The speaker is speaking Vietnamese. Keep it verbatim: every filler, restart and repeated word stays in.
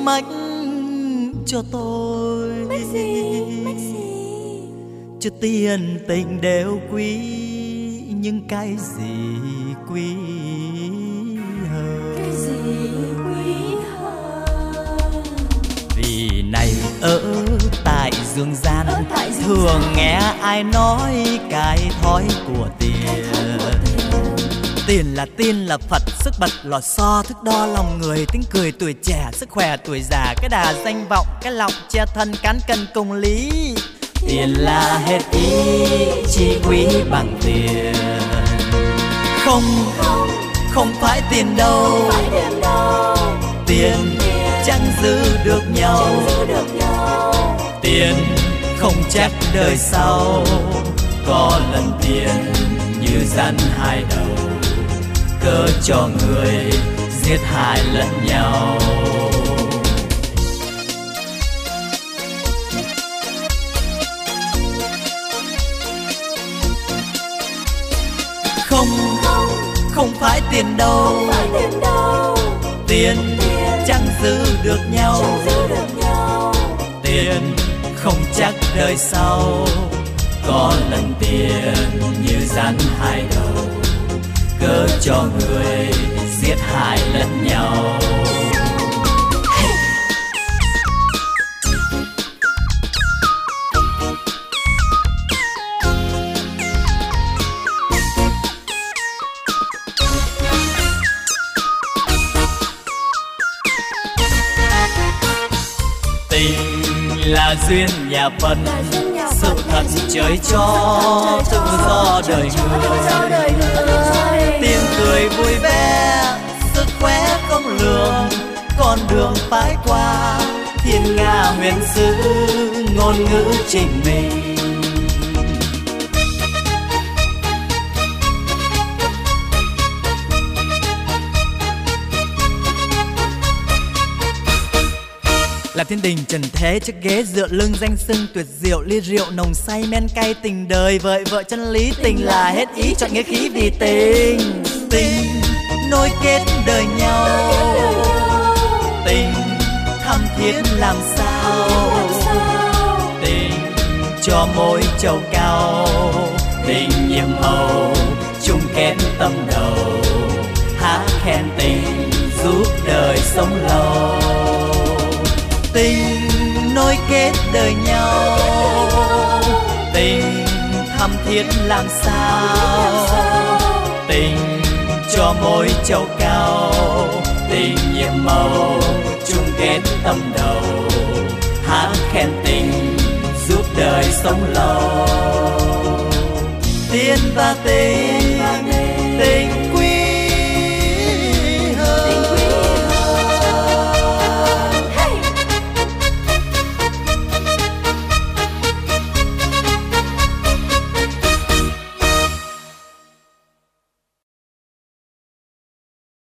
mách cho tôi. Mách gì, mách gì? Chứ tiền tình đều quý, nhưng cái gì quý hơn? Cái gì quý hơn? Vì này ở tại dương gian, Ở tại dương thường gian. nghe ai nói cái thói của tiền. Tiền là tiên là Phật, sức bật lò xo, thước đo lòng người, tiếng cười tuổi trẻ, sức khỏe tuổi già, cái đà danh vọng, cái lòng che thân, cán cân cùng lý. Tiền là hết ý, chi quý bằng tiền. Không, không phải tiền đâu, Phải tiền đâu. tiền chẳng giữ được nhau. Chẳng giữ được nhau. Tiền không chắc đời sau, có lần tiền như rắn hai đầu, cớ cho người giết hại lẫn nhau. Không, không phải tiền đâu, Phải tiền đâu. tiền chẳng giữ được nhau. Chẳng giữ được nhau. Tiền không chắc đời sau, có lần tiền như rắn hai đầu, cớ cho người giết hại lẫn nhau. Tình là duyên nhà Phật, sự thật trời cho, tự do đời người. Tiếng cười vui vẻ, sức khỏe không lường, con đường phải qua, thiên nga huyền sứ, ngôn ngữ trình mình. Là thiên đình trần thế chiếc ghế dựa lưng danh xưng tuyệt diệu, ly rượu nồng say men cay tình đời vợi vợ chân lý. Tình là hết ý chọn nghĩa khí vì tình. Tình nối kết đời nhau, tình thắm thiết làm sao. Tình cho mối trầu cao, tình nhiệm màu chung kết tâm đầu, hát khen tình giúp đời sống lâu. Tình nối kết đời nhau, tình thắm thiết làm sao. Tình cho mối trầu cao, tình nhiệm màu chung kết tâm đầu, hát khen tình giúp đời sống lâu. Tiền và tình